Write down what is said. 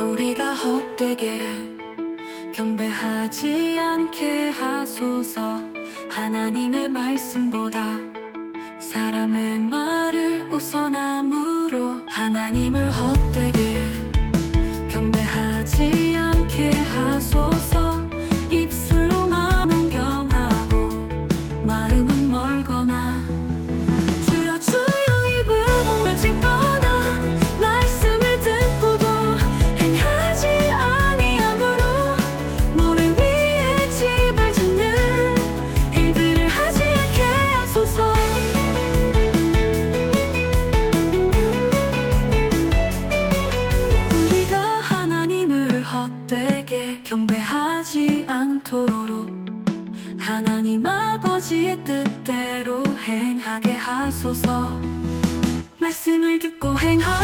우리가 헛되게 경배하지 않게 하소서. 하나님의 말씀보다 사람의 말을 우선함으로 하나님을 헛되게 경배하지 않게 하소서. 입술로만 경하고 마음은 멀거나 주여 주여 입은 외치거나 말씀을 듣고도 행하지 아니함으로 모래 위에 집을 짓는 일들을 하지 않게 하소서. 우리가 하나님을 헛되게 경배하지 않도록 하나님 아버지의 뜻대로 행하게 하소서. 말씀을 듣고 행하